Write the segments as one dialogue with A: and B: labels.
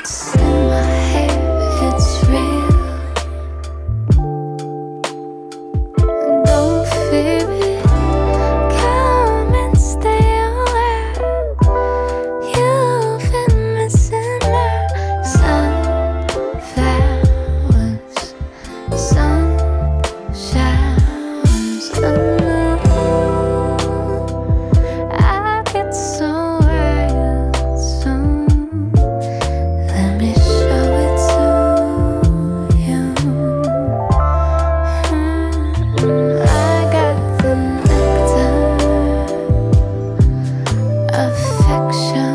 A: It's in my hair, it's real. Don't fear it, come and stay away. You've been missing my sunflowers, sun showers, I get so wild soon. Let me show it to you. I got the nectar, affection,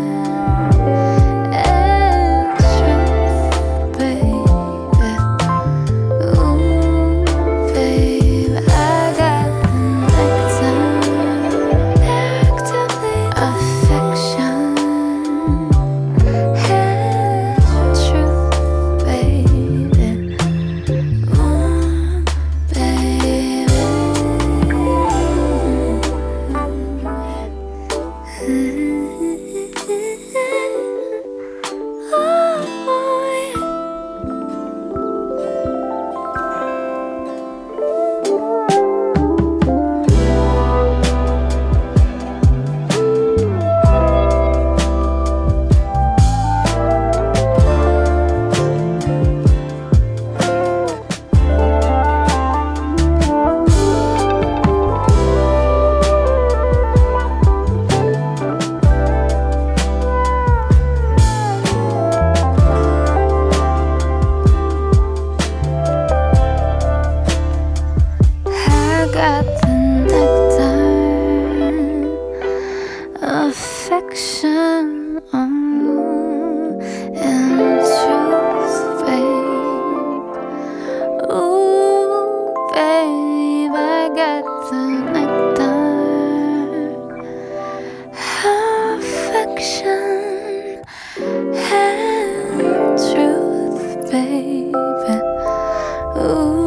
A: and truth, baby. Ooh, babe, I got the nectar, affection, and truth, baby. Ooh, I got the nectar, affection, and truth, babe. Ooh, babe, I got the nectar, affection, and truth, baby. Ooh.